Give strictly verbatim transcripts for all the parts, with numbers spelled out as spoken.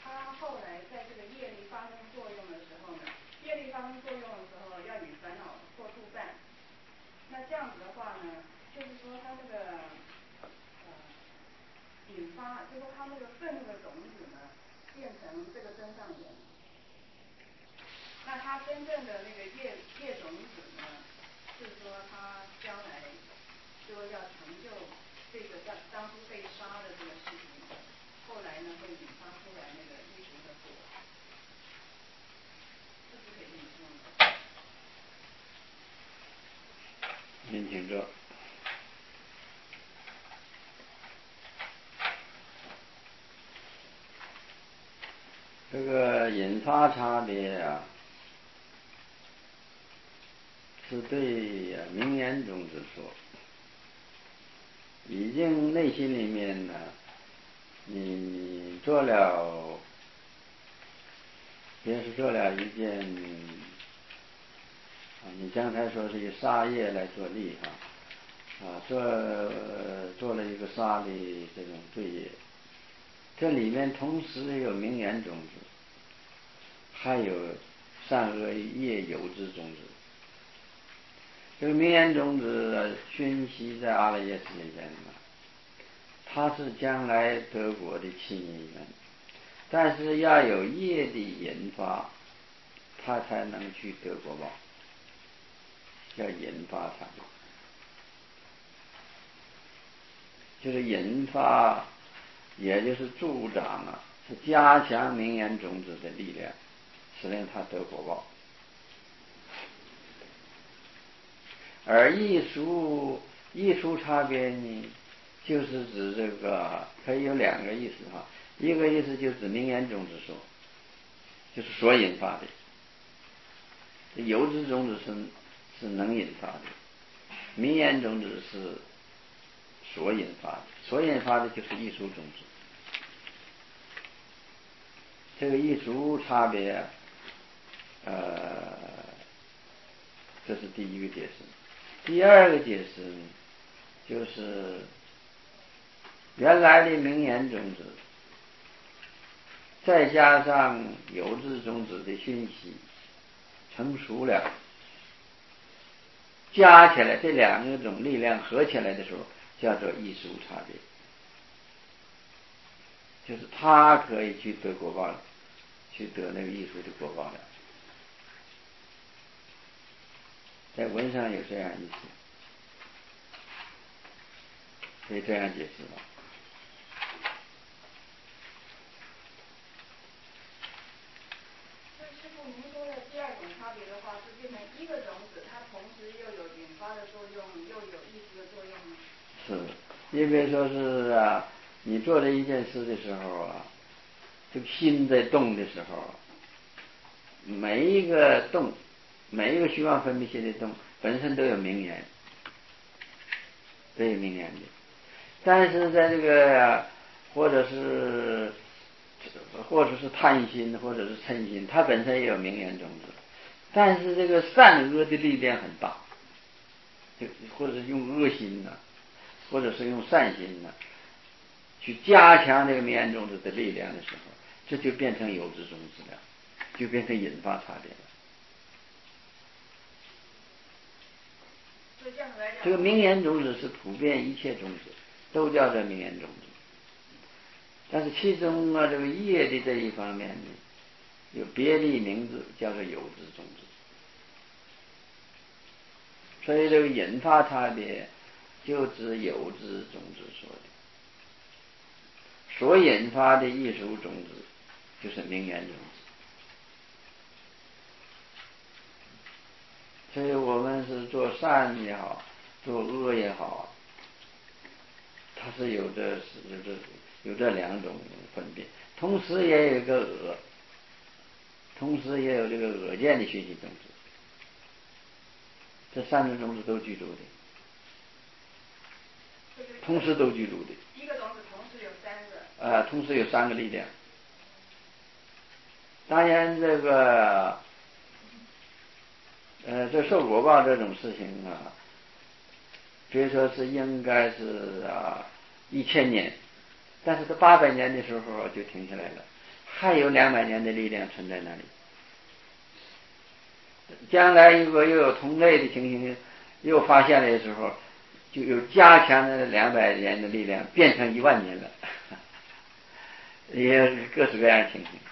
他后来在这个业力发生作用的时候呢，业力发生作用的时候要与烦恼做助伴。那这样子的话呢，就是说他那个呃引发，就是说他那个愤怒的种子呢，变成这个真上缘。那他真正的那个业业种子呢，就是说他将来说要成就这个当当初被杀的这个事情，后来呢会引发出来那个异熟的果，是不是可以这么说呢？ 您请说。这个引发差别啊，是对名言种子说，已经内心里面呢，你做了，也是做了一件啊，你刚才说是以杀业来做例哈，啊，做做了一个杀的这种罪业，这里面同时有名言种子，还有善恶业有之种子。这个名言种子熏习在阿赖耶识里面呢，它是将来得果的契机缘，但是要有业的引发，它才能去得果报，要引发它，就是引发，也就是助长啊，是加强名言种子的力量，使令它得果报。而艺术艺术差别呢，就是指这个可以有两个意思哈，一个意思就是指名言种子说，就是所引发的，有之种子是是能引发的，名言种子是所引发的，所引发的就是艺术种子。这个艺术差别，呃，这是第一个解释。第二个解释呢，就是原来的名言种子，再加上有志种子的讯息成熟了，加起来这两种力量合起来的时候，叫做艺术差别，就是他可以去得果报了，去得那个艺术的果报了。在文上有这样意思，可以这样解释吧。 所以师父您说的第二种差别的话，是变成一个种子，它同时又有引发的作用，又有艺术的作用吗？ 是，因为说是啊，你做了一件事的时候啊，这个心在动的时候，每一个动，每一个虚妄分别心的动，本身都有名言，都有名言的。但是在这个或者是或者是贪心，或者是嗔心，它本身也有名言种子，但是这个善恶的力量很大，就或者是用恶心呢、啊，或者是用善心呢、啊，去加强这个名言种子的力量的时候，这就变成有之种子了，就变成引发差别了。这个名言种子是普遍一切种子都叫做名言种子，但是其中啊，这个业的这一方面呢，有别的名字叫做有之种子。所以这个引发差别就指有之种子说的，所引发的艺术种子就是名言种子。所以我们是做善也好，做恶也好，它是有这有这有这两种分别，同时也有一个恶，同时也有这个恶见的学习种子，这三种种子都居住的，同时都居住的。 一个种子同时有三个。 啊，同时有三个力量。当然，这个呃，这受果报这种事情啊，比如说是应该是啊一千年，但是在八百年的时候就停下来了， 还有两百年的力量存在那里。将来如果又有同类的情形又发现的时候，就有加强的两百年的力量变成一万年了，也有各式各样的情形。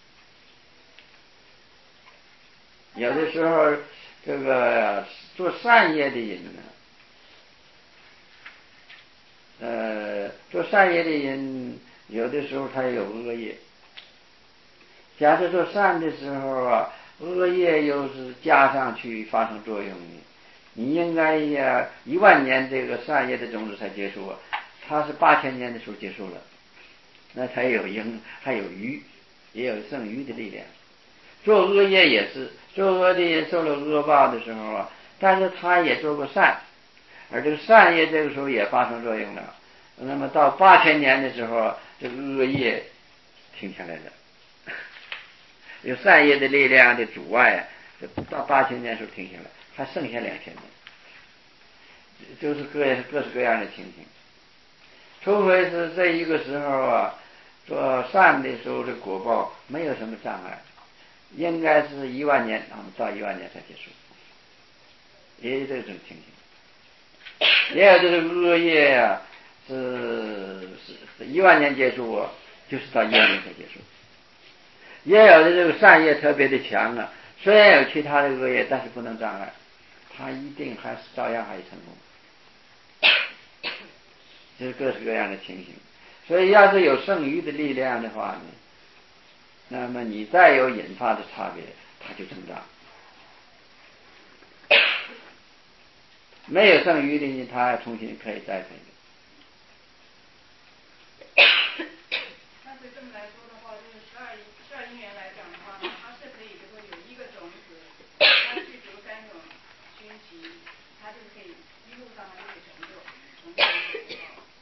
有的时候这个做善业的人呢，呃，做善业的人有的时候他有恶业，假设做善的时候啊，恶业又是加上去发生作用的，你应该呀一万年这个善业的种子才结束啊，它是八千年的时候结束了，那才有因还有余，也有剩余的力量。做恶业也是，做恶的人受了恶报的时候啊，但是他也做过善，而这个善业这个时候也发生作用了。那么到八千年的时候，这个恶业停下来了，有善业的力量的阻碍，到八千年的时候停下来，还剩下两千年，就是各各式各样的情形。除非是这一个时候啊，做善的时候的果报没有什么障碍。应该是一万年啊，到一万年才结束，也有这种情形。也有这个恶业啊，是是一万年结束啊，就是到一万年才结束。也有的这个善业特别的强啊，虽然有其他的恶业，但是不能障碍，他一定还是照样还是成功。就是各式各样的情形。所以要是有剩余的力量的话呢，那么你再有引发的差别，它就增长。没有剩余的呢，它重新可以再生。 但是这么来说的话，就是十二十二因缘来讲的话呢，它是可以就说有一个种子，它具足三种熏习，它就可以一路上它就可以成就成就。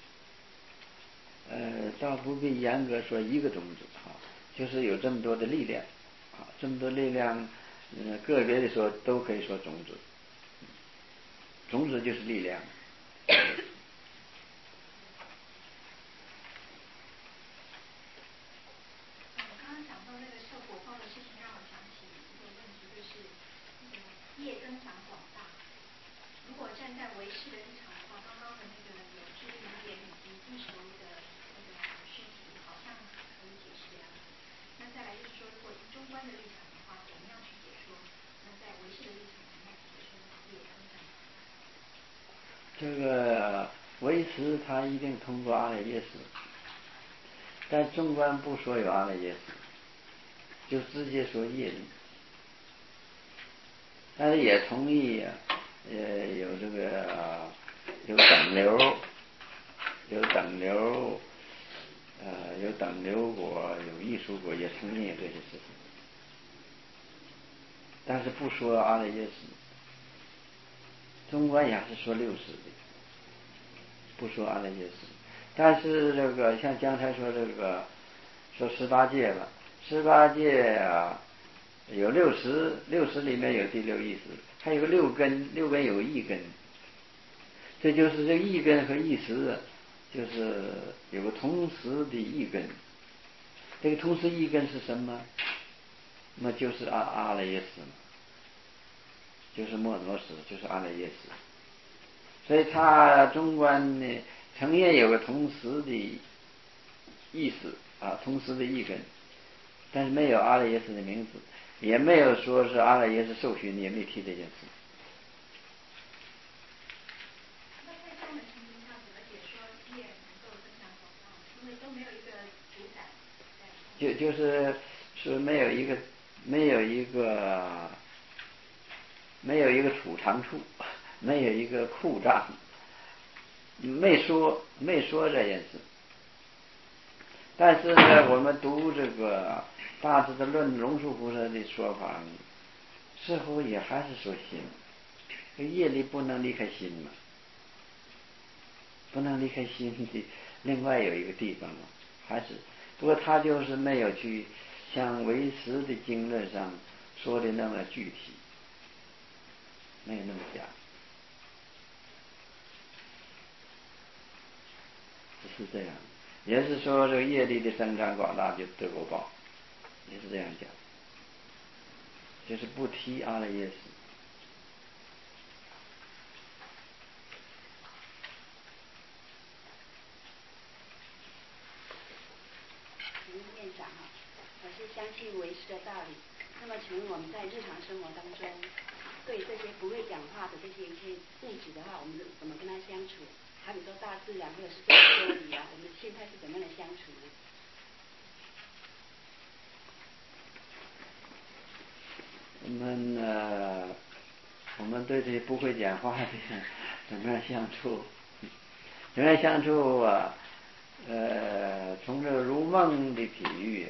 呃，倒不必严格说一个种子啊，就是有这么多的力量啊，这么多力量，呃，个别的说都可以说种子，种子就是力量。 我刚刚讲到那个受果报的事情，让我想起一个问题，就是那个业增长广大。如果站在唯识的立场的话，刚刚的那个有智力语言以及地球的那个讯息，好像可以解释这样子。那再来就是说，如果从中观的立场的话，怎么样去解说？那在唯识的立场，怎么样去解说业增长广大？ 这个唯识它一定通过阿赖耶识，但中观不说有阿赖耶识，就直接说业力。但是也同意呃有这个、呃、有等流，有等流，呃有等流果，有艺术果，也承认有这些事情，但是不说阿赖耶识。中观也是说六识的，不说阿赖耶识。但是这个像刚才说这个说十八界吧，十八界啊有六识，六识里面有第六意识，还有个六根，六根有一根，这就是这一根和一识，就是有个同时的一根。这个同时一根是什么？那就是阿阿赖耶识，就是摩罗识，就是阿赖耶识。所以他中观呢承认有个同时的意识啊，同时的一根，但是没有阿赖耶识的名字，也没有说是阿赖耶识受寻，也没提这件事。 那在这样的情形下，怎么解说业能够增长广大？因为都没有一个主宰。 就就是是没有一个没有一个没有一个储藏处，没有一个库藏，没说没说这件事。但是呢，我们读这个大智的论龙树菩萨的说法，似乎也还是说心，业力不能离开心嘛，不能离开心的另外有一个地方嘛，还是不过他就是没有去像唯识的经论上说的那么具体，没有那么讲，只是这样。也是说这个业力的增长广大就得果报。 也是这样讲，就是不提阿赖耶识。 院长哈，我是相信唯识的道理。那么，请问我们在日常生活当中，对这些不会讲话的这些一些物质的话，我们怎么跟他相处？好比说大自然或者是这个修理啊，我们现在是怎么样的相处呢？ 我们呃，我们对这些不会讲话的怎么样相处？怎么样相处啊？呃，从这个如梦的比喻，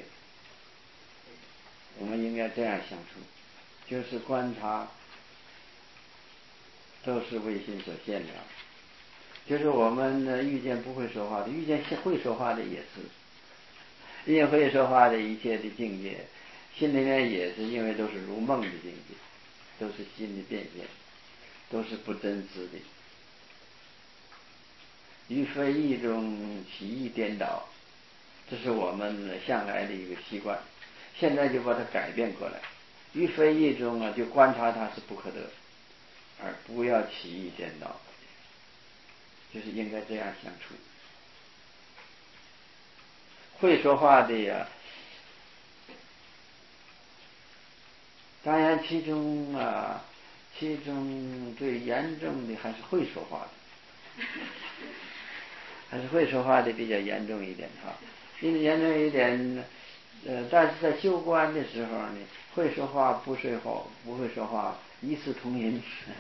我们应该这样相处，就是观察都是为心所现的，就是我们呢遇见不会说话的，遇见会说话的也是，遇见会说话的一切的境界，心里面也是因为都是如梦的境界，都是心的变现，都是不真实的，于非意中起意颠倒，这是我们向来的一个习惯，现在就把它改变过来，于非意中啊，就观察它是不可得，而不要起意颠倒，就是应该这样相处。会说话的呀，当然其中啊，其中最严重的还是会说话的，还是会说话的比较严重一点哈。因为严重一点，呃，但是在修观的时候呢，会说话不说话不会说话一视同仁，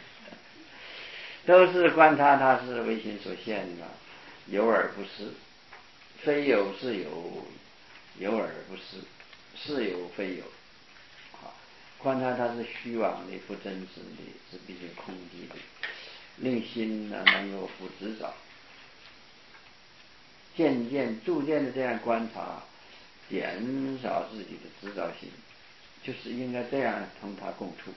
都是观察他是为心所现的，有而不是，非有是有，有而不是，是有非有。观察它是虚妄的、不真实的、是毕竟空寂的，令心呢能够不执着，渐渐逐渐的这样观察，减少自己的执着心，就是应该这样同他共处。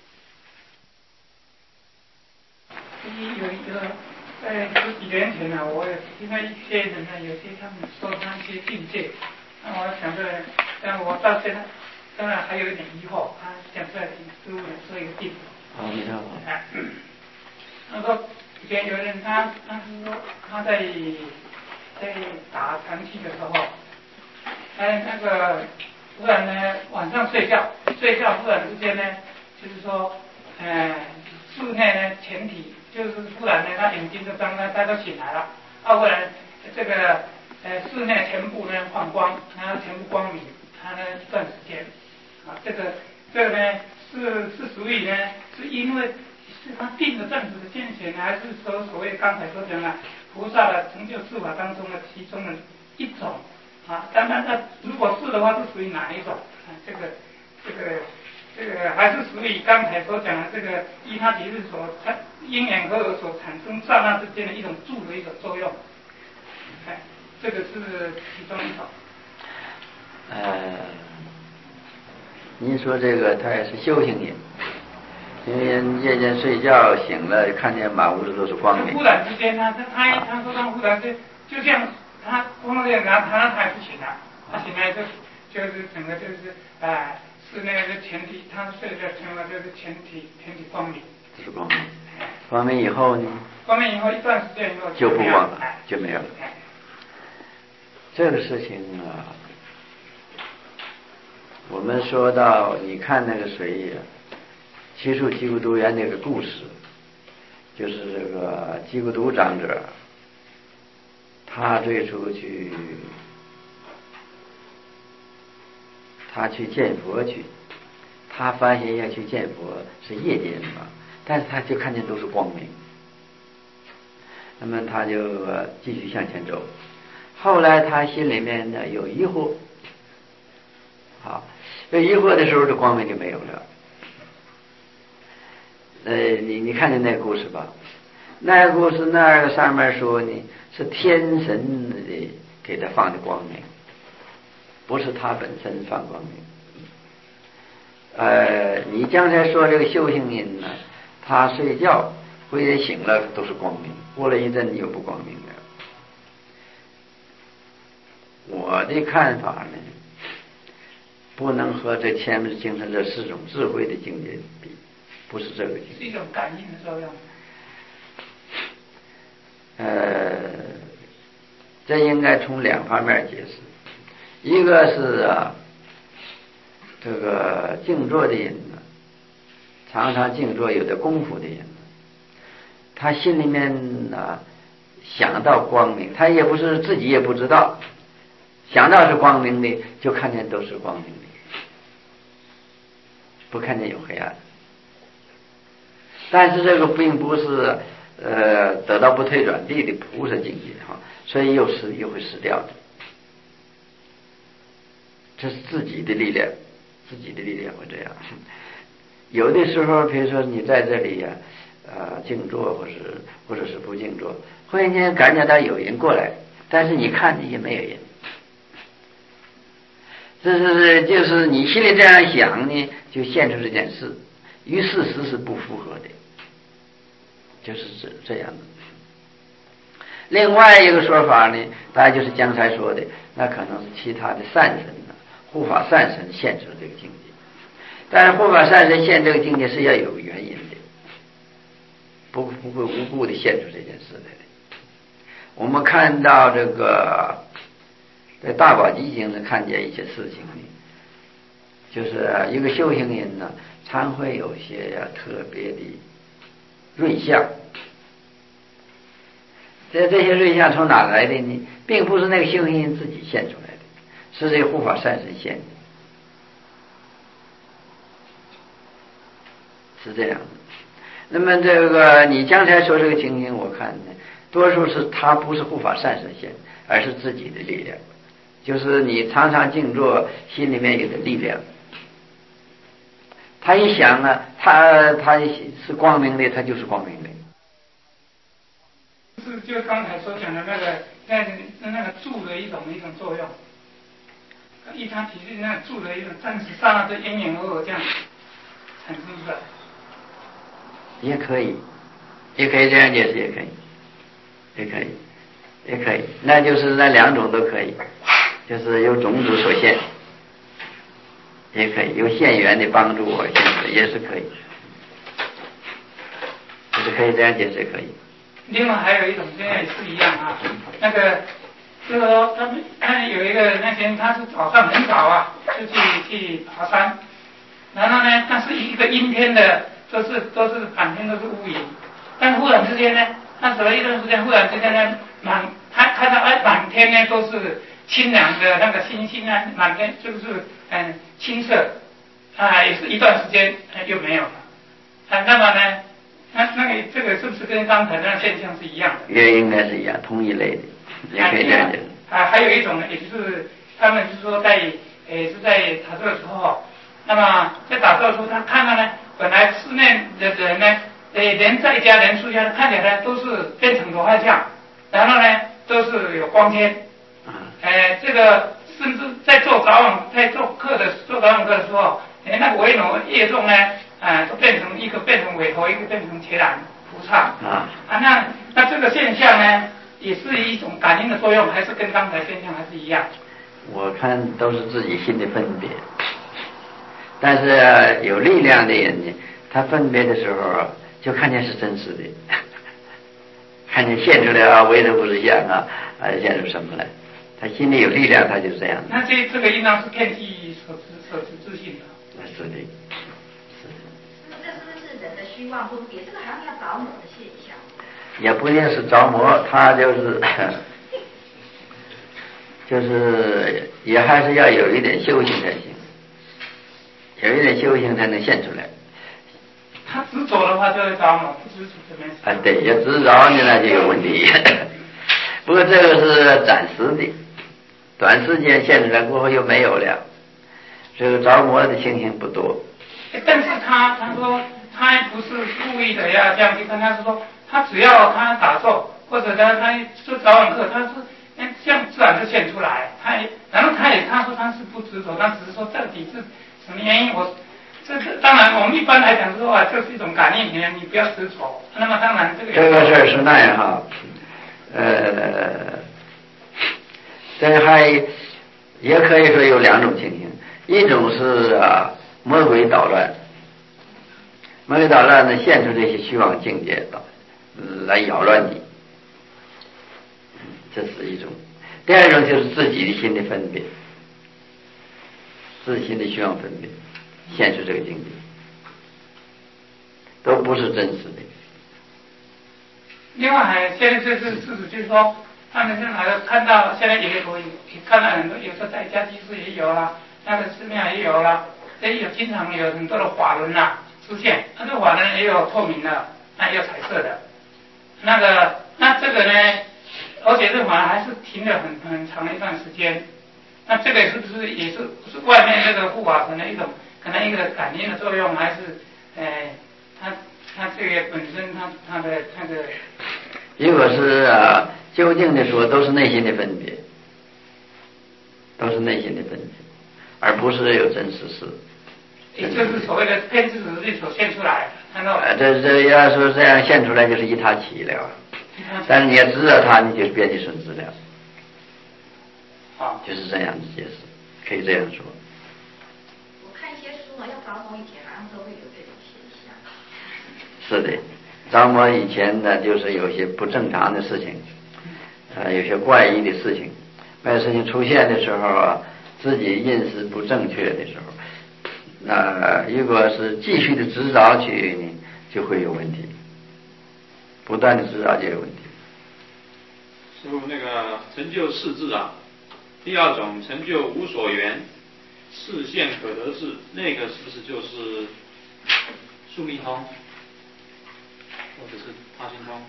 有一个在十几年前呢、啊，我也听到一些人呢，有些他们说他一些境界，那我想着，但我到现在当然还有一点疑惑，他讲出来师父说一个定。 哦，你好。 哎，他说以前有人他他是说他在在打长期的时候，哎那个忽然呢晚上睡觉睡觉忽然之间呢，就是说，呃室内呢全体就是忽然呢他眼睛就张开，他都醒来了，啊忽然这个呃室内全部呢放光，然后全部光明，他呢一段时间。啊，这个这个呢是是属于呢，是因为是他定了正直的见解呢，还是说所谓刚才所讲的菩萨的成就四法当中的其中的一种啊？当然，那如果是的话，是属于哪一种？啊，这个这个这个还是属于刚才所讲的这个依他即日所产因缘和合所产生刹那之间的一种助的一种作用。哎，这个是其中一种。 呃。您说这个他也是修行人，因为人夜间睡觉醒了，看见满屋子都是光明。 忽然之间，他他他他说他忽然间就像他光那然后他他还是醒了，他醒来就就是整个就是啊室内的全体，他睡觉成了就是全体全体光明。 是光明。光明以后呢？ 光明以后一段时间以后就不光了，就没有了。这个事情啊。我们说到，你看那个谁呀，七处基孤独园那个故事，就是这个基孤独长者，他最初去，他去见佛去，他发现要去见佛是夜间嘛，但是他就看见都是光明，那么他就继续向前走，后来他心里面呢有疑惑。好，有疑惑的时候，这光明就没有了。呃，你你看见那个故事吧？那个故事那个上面说呢，是天神的给他放的光明，不是他本身放光明。呃，你刚才说这个修行人呢，他睡觉回来醒了都是光明，过了一阵又不光明了。我的看法呢？ 不能和这前面形成这四种智慧的境界比，不是这个境界。 是一种感应的作用。 呃，这应该从两方面解释，一个是啊，这个静坐的人呢，常常静坐有的功夫的人呢，他心里面呢想到光明，他也不是自己也不知道，想到是光明的，就看见都是光明的，不看见有黑暗。但是这个并不是呃得到不退转地的菩萨境界哈，所以又失又会失掉的。这是自己的力量，自己的力量会这样。有的时候，比如说你在这里呀、啊，呃，静坐，或是或者是不静坐，忽然间感觉到有人过来，但是你看你也没有人。这是就是你心里这样想呢，就现出这件事，与事实是不符合的，就是这这样的。另外一个说法呢，大概就是刚才说的，那可能是其他的善神呢，护法善神现出这个境界。但是护法善神现这个境界是要有原因的，不不会无故的现出这件事来的。我们看到这个在大宝积经呢，看见一些事情呢，就是一个修行人呢，常会有些呀特别的瑞相。这这些瑞相从哪来的呢？并不是那个修行人自己现出来的，是这个护法善神现的，是这样的。那么这个你刚才说这个情形，我看呢，多数是他不是护法善神现，而是自己的力量，就是你常常静坐，心里面有的力量。他一想啊，他他是光明的，他就是光明的。 是就刚才所讲的那个那个那个助的一种一种作用，一他体系那助的一种暂时刹那的因缘而这样产生出来。 也可以，也可以这样解释，也可以，也可以，也可以，那就是那两种都可以，就是有种子所现，也可以有现缘的帮助我现在也是可以，就是可以这样解释，也可以。 另外还有一种现在也是一样啊，那个就是说他们他有一个那些人，他是早上很早啊就去去爬山，然后呢，那是一个阴天的，都是都是满天都是乌云，但忽然之间呢，他走了一段时间，忽然之间呢，满他看到哎满天呢都是清凉的那个星星啊，满天就是嗯青色啊，也是一段时间又没有了啊，那么呢？那那个这个是不是跟刚才那个现象是一样的？ 也应该是一样，同一类的，也可以这样讲。 啊，还有一种呢，也就是他们就是说在诶是在打坐的时候，那么在打坐的时候，他看到呢，本来室内的人呢，诶人在家人出家看起来都是变成罗汉像，然后呢都是有光天，诶这个甚至在做早晚在做课的做早晚课的时候，诶那个维罗业众呢。啊，都变成一个变成韦陀，一个变成伽蓝菩萨啊啊，那那这个现象呢，也是一种感应的作用，还是跟刚才现象还是一样？ 我看都是自己心的分别，但是有力量的人呢，他分别的时候就看见是真实的，看见现出来啊，为的不是像啊，啊现出什么来？他心里有力量，他就是这样的。 那这这个应当是遍计所所自信的。 是的。 这是不是人的虚妄分别？这个好像要着魔的现象。 也不一定是着魔，他就是就是也还是要有一点修行才行，有一点修行才能现出来。 他执着的话就会着魔，不执着就没事。 啊，对，要执着呢那就有问题。不过这个是暂时的，短时间现出来过后又没有了，这个着魔的情形不多。 但是他他说他不是故意的要这样去看，他是说他只要他打坐或者他他做早晚课，他是这样自然就现出来。他也然后他也他说他是不执着，他只是说到底是什么原因。我这个当然我们一般来讲说啊，就是一种感应，你不要执着。那么当然这个这个事儿是那样哈，呃，这还也可以说有两种情形。 一种是啊魔鬼捣乱，魔鬼捣乱呢，现出这些虚妄境界的来扰乱你，这是一种。第二种就是自己的心的分别，自心的虚妄分别，现出这个境界，都不是真实的。 另外还现在这是事实，就是说他们是哪个看到现在也有也看到很多，有时候在家居士也有啦，那个寺庙也有啦，也有经常有很多的法轮呐出现，那这法轮也有透明的，那也有彩色的，那个那这个呢，而且这法轮还是停了很很长的一段时间，那这个是不是也是是外面这个护法神的一种可能一个感应的作用，还是呃它它这个本身它它的那个？ 如果是啊究竟的说，都是内心的分别，都是内心的分别，而不是有真实事。 也就是所谓的偏知识力所现出来，看到？ 啊，这这要说这样现出来就是一他起了，但是你要知道它，你就是变的损失了。 啊， 就是这样子解释，可以这样说。 我看一些书嘛，要着魔以前好像都会有这种现象。 是的，着魔以前呢，就是有些不正常的事情，呃，有些怪异的事情，那事情出现的时候啊，自己认识不正确的时候，那如果是继续的执着去呢，就会有问题，不断的执着就有问题。 师父，那个成就四智啊，第二种成就无所缘，视现可得智，那个是不是就是宿命通，或者是他心通？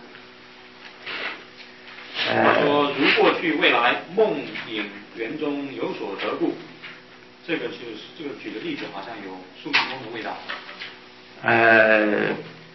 他说如过去未来梦影园中有所得故，这个就是这个举的例子好像有宿命通的味道。 呃，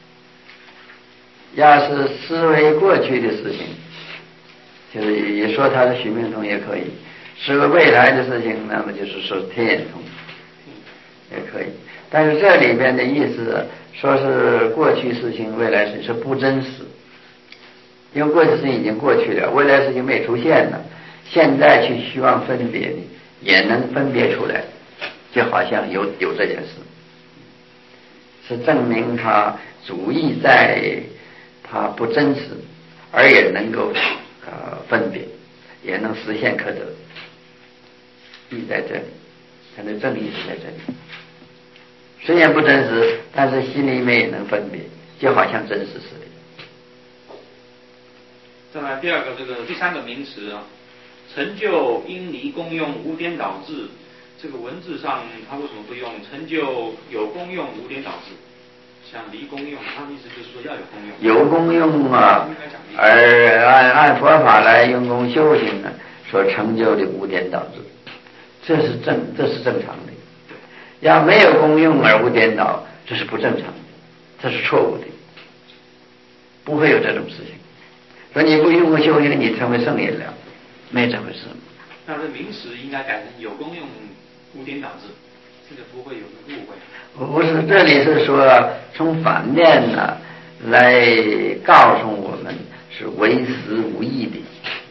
要是思维过去的事情，就是也说它是宿命通也可以；思维未来的事情，那么就是说天眼通也可以。但是这里边的意思说是过去事情、未来事情是不真实，因为过去事情已经过去了，未来事情没出现了，现在去希望分别的也能分别出来，就好像有有这件事，是证明他主意在他不真实，而也能够呃分别，也能实现可得，意在这里，他的正义是在这里。虽然不真实，但是心里面也能分别，就好像真实似的。 再来第二个，这个第三个名词啊，成就因离功用无颠倒智，这个文字上它为什么不用成就有功用无颠倒智？像离功用，它的意思就是说要有功用。 有功用啊，而按按佛法来用功修行呢，所成就的无颠倒智，这是正这是正常的。要没有功用而无颠倒，这是不正常的，这是错误的，不会有这种事情。说你不用功修行，你成为圣人了，没这回事。 那这名词应该改成有功用无颠倒智，这个不会有误会。 不是，这里是说从反面呢来告诉我们是为实无义的，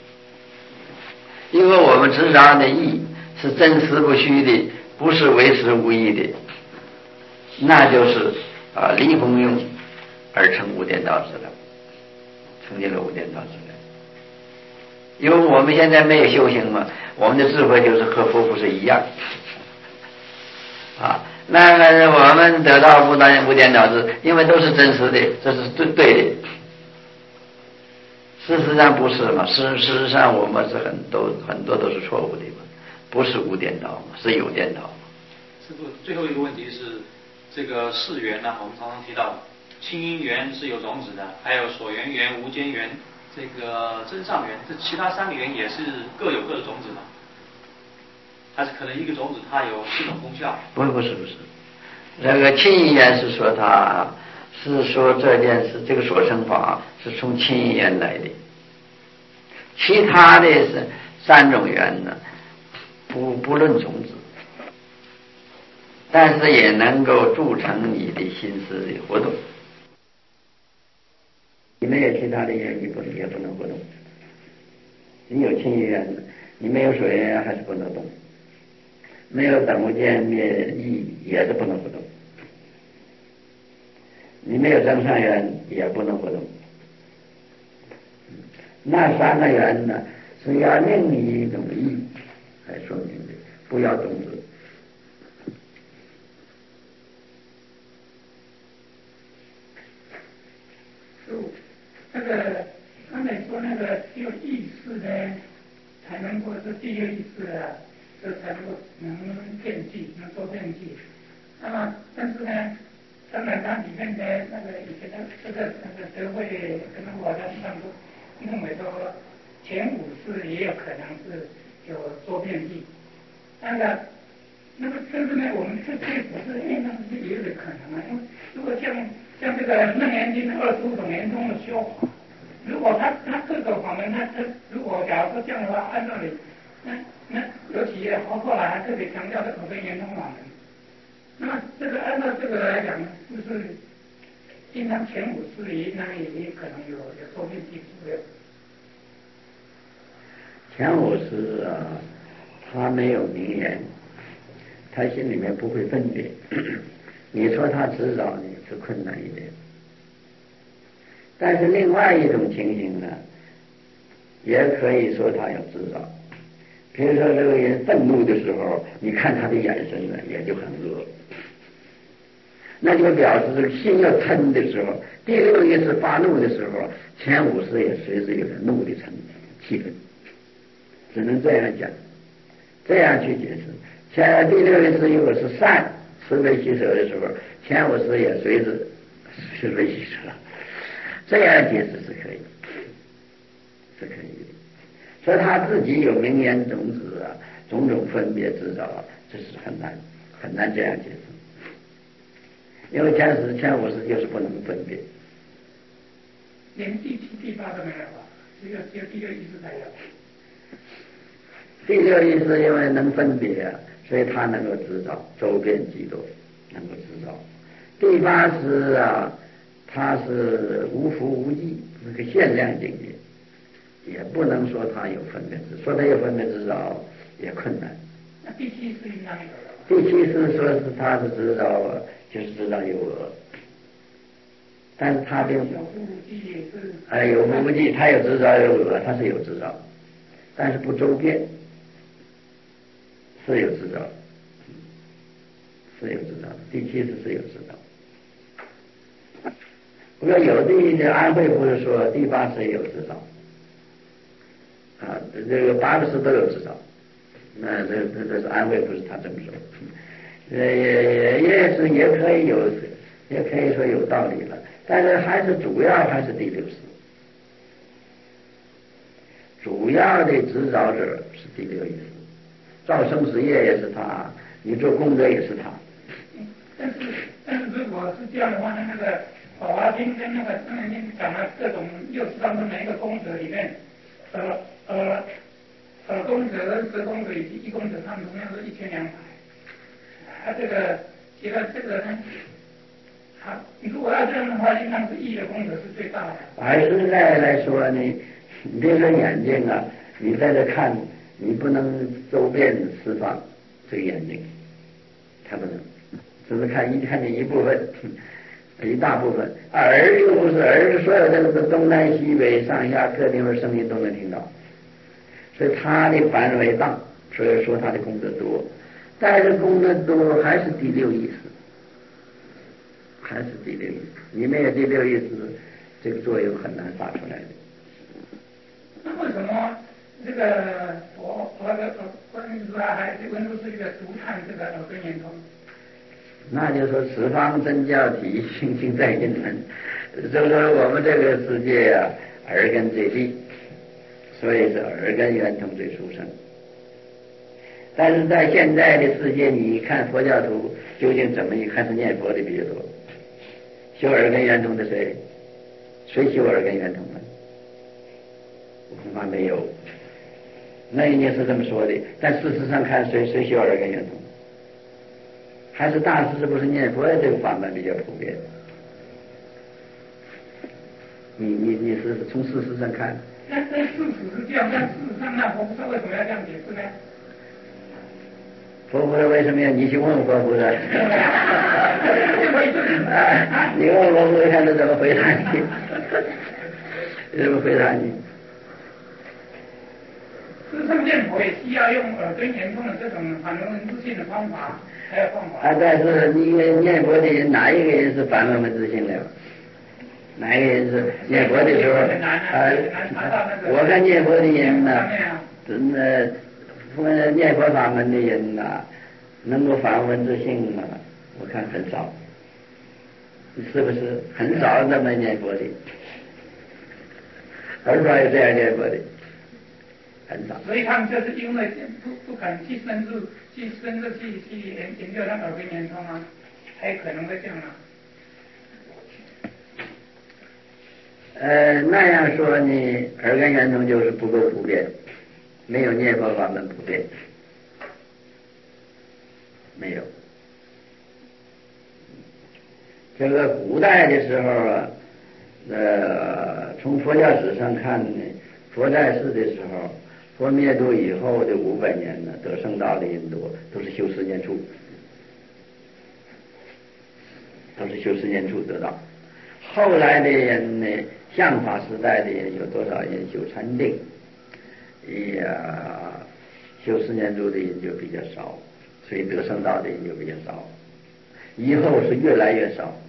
因为我们执着的义是真实不虚的，不是为实无义的，那就是啊离功用而成无颠倒智了，成就了无颠倒智了。因为我们现在没有修行嘛，我们的智慧就是和佛菩萨一样啊。那么我们得到无颠无颠倒智，因为都是真实的，这是对对的。事实上不是嘛？事事实上我们是很多很多都是错误的嘛，不是无颠倒嘛，是有颠倒嘛。 师父，最后一个问题是这个四缘呢，我们常常提到清音缘是有种子的，还有所缘缘、无间缘、这个真上缘，这其他三个缘也是各有各的种子嘛？还是可能一个种子它有四种功效？ 不是不是不是，那个清音缘是说它是说这件事，这个所成法是从清音缘来的，其他的是三种缘呢，不不论种子，但是也能够铸成你的心思的活动。你没有其他的缘，你不也不能活动。你有清音缘，你没有所缘缘还是不能动。 没有等无间灭意也是不能不动。你没有增上缘也不能不动。那三个缘呢，是要另一种意来说明的，不要动止。 那个刚才说那个只有意识呢，才能够是第六意识啊，这才能够能变记，能做变记。那么，但是呢，当然它里面的那个以前的这个那个德慧跟我在上都认为说，前五识也有可能是有做变记。那个，那么但是呢，我们这确实是应当是也有可能啊，因为如果像像这个《楞严经》二十五种严中的修法，如果他他各个法门，他他如果假如说这样的话，按照你那那尤其后后来还特别强调的口根圆通法门，那么这个按照这个来讲，是不是应当前五识也应当也也可能有有说变记数的？ 前五识啊，他没有名言，他心里面不会分别。你说他知道你是困难一点，但是另外一种情形呢，也可以说他要知道。比如说这个人愤怒的时候，你看他的眼神呢，也就很恶，那就表示这个心要嗔的时候，第六意识发怒的时候，前五识也随之有点怒的成气氛，只能这样讲，这样去解释。前第六意识如果是善慈悲喜舍的时候，前五识也随之慈悲喜舍，这样解释是可以，是可以的。所以他自己有名言种子啊，种种分别知道啊，这是很难很难这样解释，因为前十前五识就是不能分别， 连第七第八都没有吧？只有只有第六意识才有。 第六意识因为能分别啊，所以他能够知道周边几多，能够知道。第八识啊，它是无福无记，是个限量境界，也不能说他有分别知，说他有分别知道也困难。 那第七识应当有了。 第七识说是他是知道，就是知道有恶，但是他并有福无记也是。 哎，有福无记，他有知道有恶，他是有知道，但是不周遍。是有知道，是有知道，第七识是有知道。不过有的一些安徽不是说第八识也有知道，啊，这个八个识都有知道，那这这这是安徽不是他这么说，也也也是也可以有，也可以说有道理了，但是还是主要还是第六识，主要的指导者是第六意识。造生死业也是他，你做功德也是他。 嗯，但是但是如果是这样的话，那那个《法华经》跟那个《楞严经》讲了各种六识当中每一个功德里面，呃呃呃功德、十功德以及一功德，他们同样是一千两百。啊，这个觉得这个呢，好，如果要这样的话，应当是一的功德是最大的。 还是来来说呢，你别说眼睛啊，你在这看。你不能周遍释放这个眼睛，他不能，只是看一看见一部分，一大部分。耳又不是耳，所有的东南西北上下各地方声音都能听到，所以他的范围大，所以说他的功德多。但是功德多还是第六意识，还是第六意识。你没有第六意识，这个作用很难发出来的。 那为什么？这个我我的关于说还文殊是这个独探这个耳根圆通， 那就说十方真教体性性在因门，就说我们这个世界啊，耳根最利，所以是耳根圆通最殊胜。但是在现在的世界，你看佛教徒究竟怎么一看是念佛的比较多，修耳根圆通的谁？谁修耳根圆通呢？恐怕没有。那一年是这么说的，但事实上看谁谁修耳根圆通，还是大师是不是念佛这个法门比较普遍？你你你是从事实上看？ 那那事实是这样，但事实上那佛菩萨为什么要这样解释呢？ 佛菩萨为什么要你去问佛菩萨？你问佛菩萨看他怎么回答你？怎么回答你？ 自称念佛也需要用耳根圆通的这种反闻文字性的方法，还有方法。 啊，但是你念佛的人哪一个人是反闻文字性的？哪一个人是念佛的时候？啊，我看念佛的人呢，真的，呃，念佛法门的人呐，能够反闻文字性啊，我看很少，是不是？很少那么念佛的，很少有这样念佛的。很少， 所以他们就是因为不不肯去深入、去深入去去研研究那耳根圆通啊，还有可能会这样啊。 呃，那样说呢，耳根圆通就是不够普遍，没有念佛法门普遍，没有。这个古代的时候啊，呃，从佛教史上看呢，佛在世的时候。佛灭度以后的五百年呢，得圣道的人多，都是修十念处，都是修十念处得道。后来的人呢，相法时代的人有多少人修禅定？呀，修十念处的人就比较少，所以得圣道的人就比较少。以后是越来越少。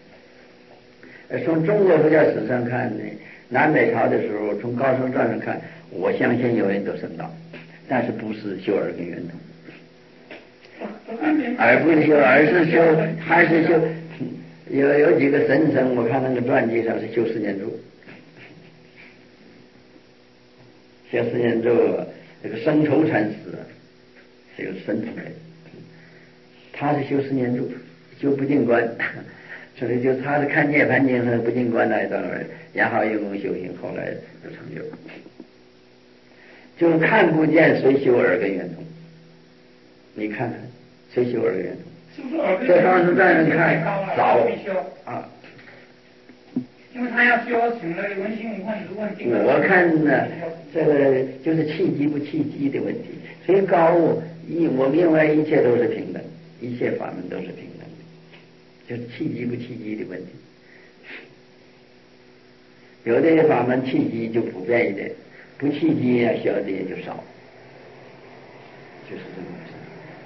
从中国佛教史上看呢，南北朝的时候，从高僧传上看。我相信有人得圣道，但是不是修耳根圆通，而不是修，而是修，还是修。有有几个神僧，我看那个传记上是修十念处，修十念处，这个生愁禅师是有神通的，他是修十念处，修不净观，所以就他是看涅盘经和不净观那一段儿，然后用功修行，后来有成就。就是看不见谁修耳根圆通，你看看谁修耳根圆通？这方是让人看早啊， 因为他要修成了文心无幻如幻境。 我看呢，这个就是契机不契机的问题。谁高一我另外一切都是平等，一切法门都是平等的，就是契机不契机的问题。有的法门契机就普遍一点。不契机呀，小的也就少，就是这么回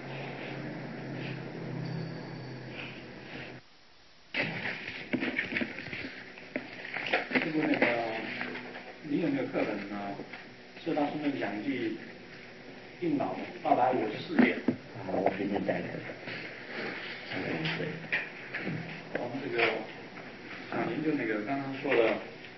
事。师傅，那个你有没有课本呢？是当时那个讲句应老八百五十四页。 啊，我给你带来的。 我们这个想研究那个刚刚说的。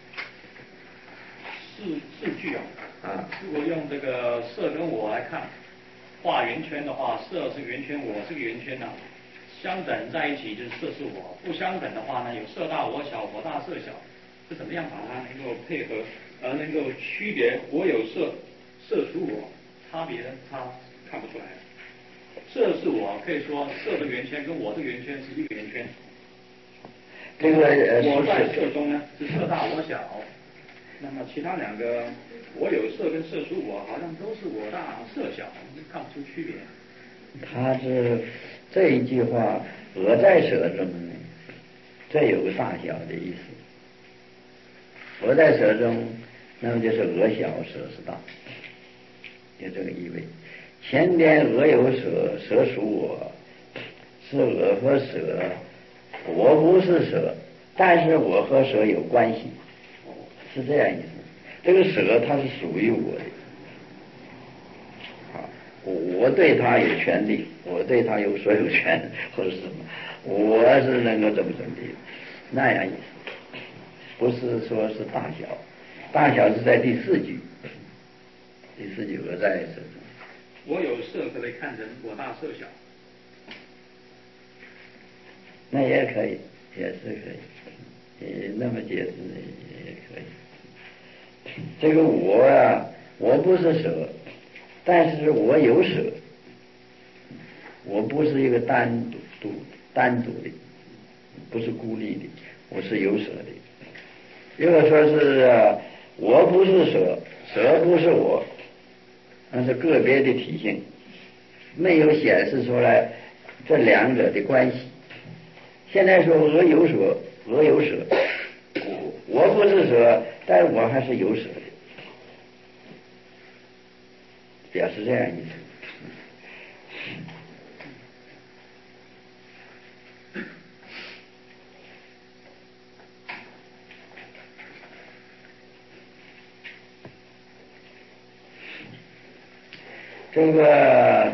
四四句啊，啊，如果用这个色跟我来看，画圆圈的话，色是圆圈，我是个圆圈呢、啊，相等在一起就是色是我，不相等的话呢，有色大我小，我大色小，是怎么样把它能够配合，而能够区别我有色，色属我，差别它看不出来。色是我，可以说色的圆圈跟我的圆圈是一个圆圈。 这个呃， 我在色中呢是色大我小。那么其他两个，我有色跟色属我，好像都是我大色小，看不出区别。 他是这一句话，我在舍中呢，这有个大小的意思。我在舍中，那么就是我小，舍是大，有这个意味。前边我有舍，舍属我，是我和舍，我不是舍，但是我和舍有关系。是这样意思，这个舍它是属于我的，啊，我对他有权利，我对他有所有权或者是什么，我是能够怎么怎么地，那样意思，不是说是大小，大小是在第四句，第四句我在舍中， 我有色可不可以看成我大色小？ 那也可以，也是可以，也那么解释也可以。这个我啊，我不是舍，但是我有舍，我不是一个单独独单独的，不是孤立的，我是有舍的。如果说是、啊、我不是舍，舍不是我，那是个别的体性， 没有显示出来这两者的关系。现在说鹅有舍，鹅有舍，我不是舍，但是我还是有舍的，表示这样意思。这个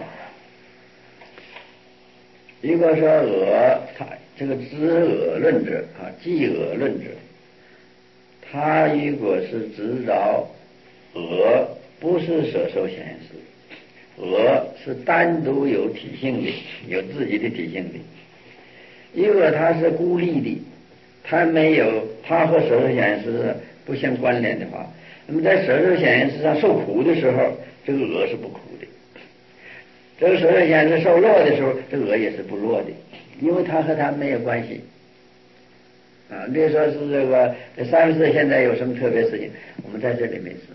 如果说鹅，他这个知鹅论者啊，记鹅论者，他如果是知道鹅不是舍受显示，鹅是单独有体性的，有自己的体性的。如果它是孤立的，它没有，它和舍受显示不相关联的话，那么在舍受显示上受苦的时候，这个鹅是不苦的。这个舍受显示受乐的时候，这个鹅也是不乐的，因为它和它没有关系啊。比如说是这个三十四现在有什么特别事情，我们在这里没事。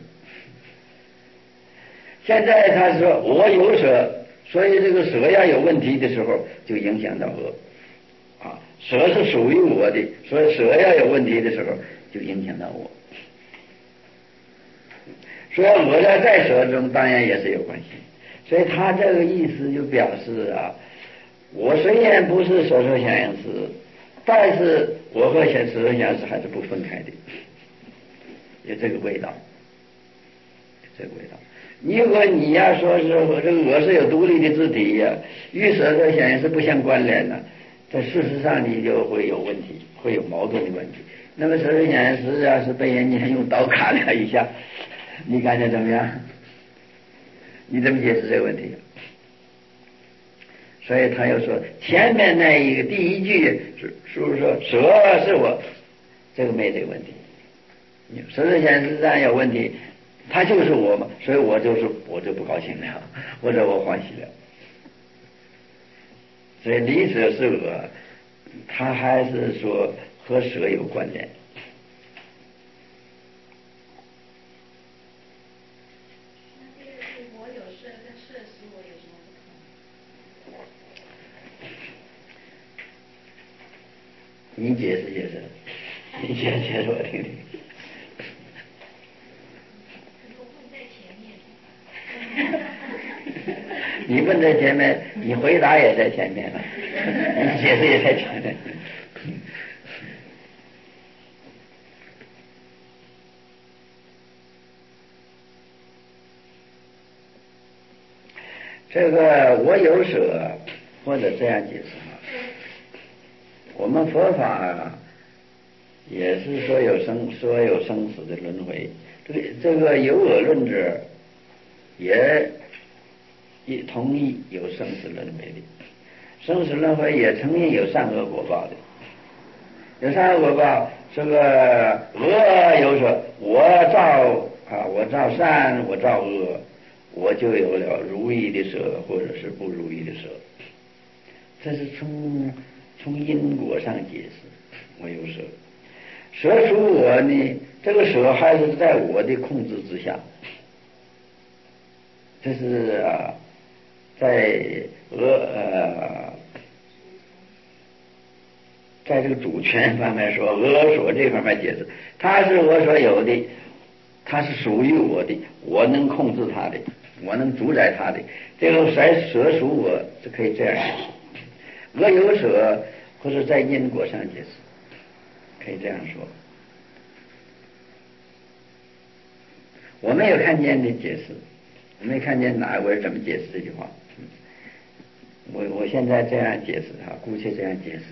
现在他说我有舍，所以这个舍要有问题的时候，就影响到鹅啊。舍是属于我的，所以舍要有问题的时候，就影响到我。所以鹅在在舍中当然也是有关系。所以他这个意思就表示啊，我虽然不是舍受显示，但是我和舍受显示还是不分开的，有这个味道，这个味道。如果你要说是这个鹅是有独立的自体呀、啊，与舍受显示不相关联呢，在事实上你就会有问题，会有矛盾的问题。那么舍受显示要是被人家用刀砍了一下，你感觉怎么样？你怎么解释这个问题？所以他又说前面那一个第一句是是不是说舍是我，这个没这个问题。舍受显示上有问题，他就是我嘛，所以我就是我就不高兴了，或者我欢喜了。所以离舍是我，他还是说和舍有关联。你解释解释，你解释解释我听听。你问在前面，你回答也在前面了，你解释也在前面。这个我有舍，或者这样解释啊，我们佛法也是说有生说有生死的轮回，这个这个有我论者也也同意有生死轮回的，生死轮回也承认有善恶果报的，有善恶果报。这个恶有舍，我造啊，我造善，我造恶，我就有了如意的舍，或者是不如意的舍。这是从从因果上解释，我有舍。舍属我呢，这个舍还是在我的控制之下。这是啊，在俄呃，在这个主权方面说，俄所这方面解释，它是我所有的，它是属于我的，我能控制它的，我能主宰它的。这个在舍属我是可以这样解释。我有舍，或者在因果上解释，可以这样说。我没有看见的解释，我没看见哪位怎么解释这句话。我我现在这样解释哈，姑且这样解释。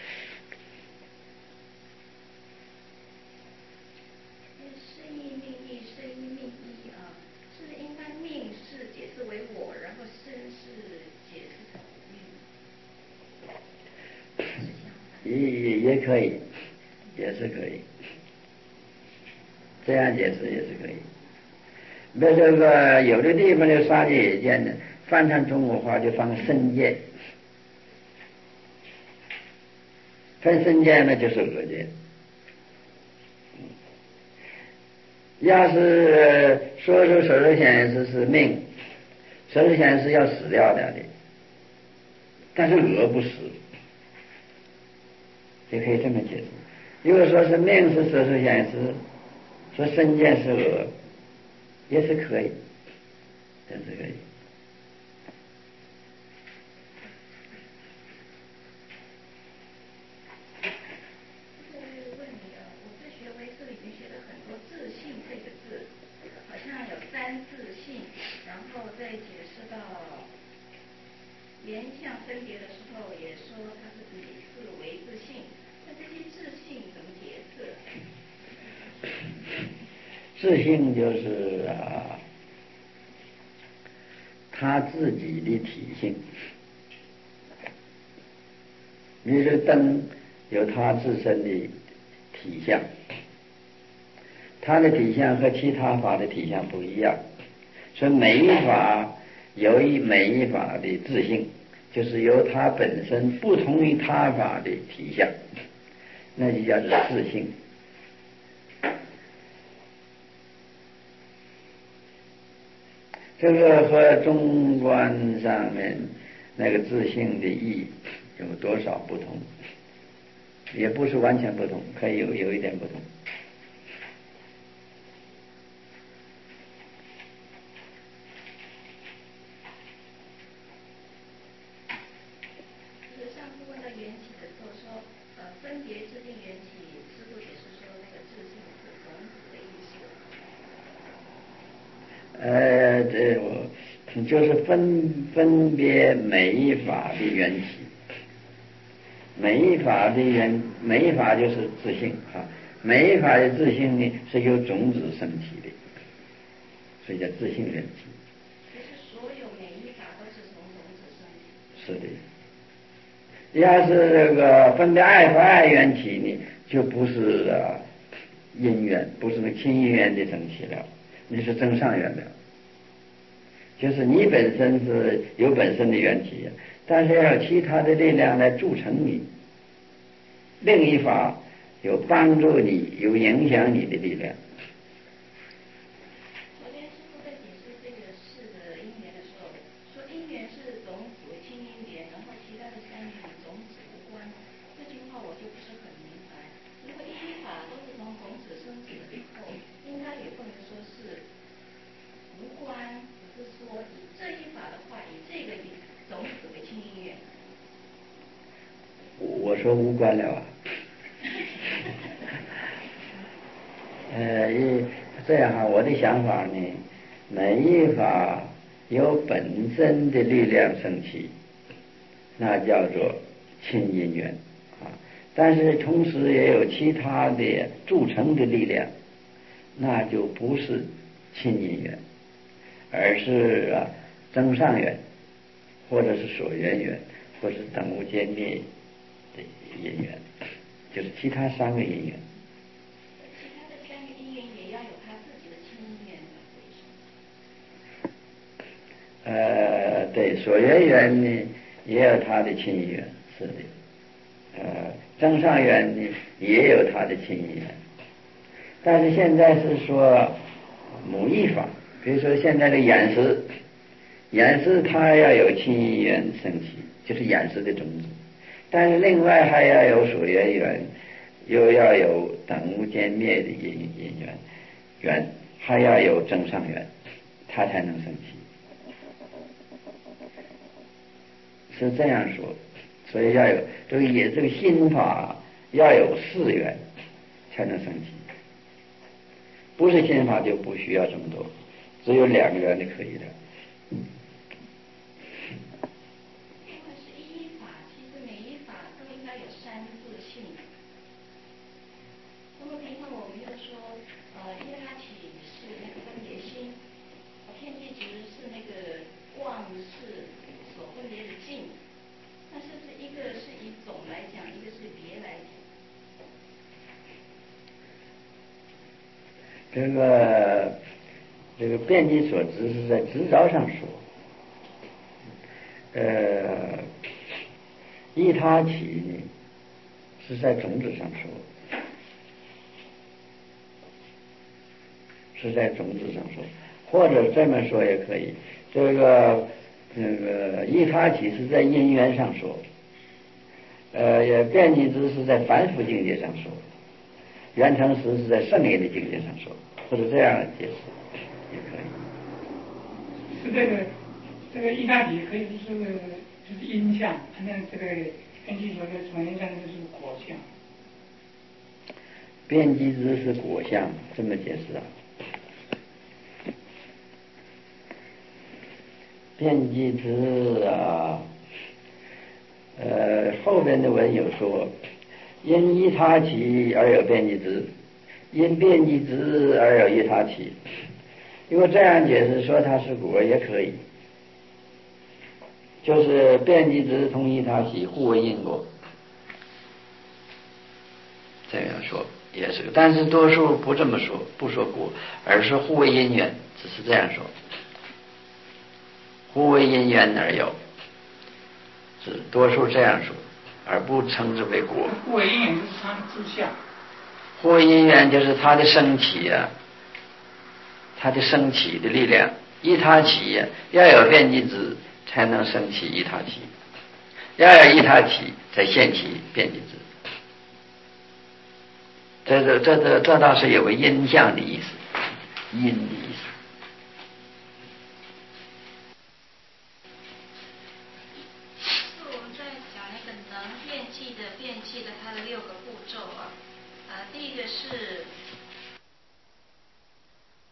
是义命义，是义命义啊，是应该命是解释为我，然后身是解释成命。 也也也可以，也是可以，这样解释也是可以。那这个有的地方的杀戒也见呢，翻成中国话就放身戒，分身戒那就是恶戒。要是说出舍受显示是命， 色受想行识要死掉了的，但是恶不死，也可以这么解释。如果说是命是色受想行识，说身见是恶，也是可以，也是可以。 问你啊，我在学唯识里面学了很多自性这个字，好像有三自性，然后再解释到言相分别的时候，也说它是理事为自性。那这些自性怎么解释？ 自性就是啊，他自己的体性。比如说灯有他自身的体相，他的体相和其他法的体相不一样，所以每一法有一每一法的自性，就是由它本身不同于他法的体相，那就叫做自性。这个和中观上面那个自性的意义有多少不同？也不是完全不同，可以有有一点不同。 就是上次问到缘起的时候说，呃，分别制定缘起，师父解释说那个自性是种子的意思。 呃，这我就是分分别每一法的缘起，每一法的缘，每一法就是自性啊，每一法的自性呢是由种子升起的，所以叫自性缘起。 其实所有每一法都是从种子升起。 是的。要是这个分别爱和爱缘起呢，就不是啊因缘，不是那亲因缘的升起了，你是增上缘了。就是你本身是有本身的缘起，但是要有其他的力量来助成你，另一法有帮助你、有影响你的力量。 昨天师父在解释这个事的因缘的时候，说因缘是种子为亲因缘，然后其他的三缘与种子无关。这句话我就不是很明白。如果一法都是从种子升起的以后，应该也不能说是无关，只是说以这一法的话，以这个种子为亲因缘。 我说无关了啊。呃，这样哈，我的想法呢，每一法有本身的力量升起，那叫做亲因缘啊。但是同时也有其他的助成的力量，那就不是亲因缘，而是啊增上缘，或者是所缘缘，或是等无间灭的因缘，就是其他三个因缘。 其他的三个因缘也要有他自己的亲因缘的。 呃，对，所缘缘呢也有他的亲因缘，是的。呃，增上缘呢也有他的亲因缘，但是现在是说某一法，比如说现在的眼识，眼识它要有亲因缘升起，就是眼识的种子，但是另外还要有所缘缘，又要有等无间灭的因因缘缘，还要有增上缘，它才能升起，是这样说。所以要有这个也这个心法要有四缘才能升起，不是心法就不需要这么多，只有两个缘就可以了。 因为是一法，其实每一法都应该有三自性。那么平常我们就说，呃，因为它起是那个分别心，天地值是那个妄是所分别的境，那是不是一个是以总来讲，一个是别来讲？ 这个这个遍计所知是在执照上说，呃，依他起呢是在种子上说，是在种子上说， 或者这么说也可以，这个那个依他起是在因缘上说，呃，也遍计之是在凡夫境界上说，圆成实是在圣业的境界上说，或者这样解释也可以。 是这个这个依他起可以是就是因相，那这个根据说的从因相就是果相。 遍计之是果相，这么解释啊？遍计之啊，呃，后边的文有说，因依他起而有遍计之，因遍计之而有依他起。如果这样解释说它是果也可以，就是遍计之同依他起互为因果，这样说也是，但是多数不这么说，不说果，而是互为因缘，只是这样说。互为因缘而有，是多数这样说，而不称之为果。 互为因缘就是它的志向。 互为因缘就是它的升起啊，它的升起的力量。依他起呀、啊，要有遍计之才能升起依他起，要有依他起才现起遍计之。这这这这这倒是有个因相的意思，因的意思。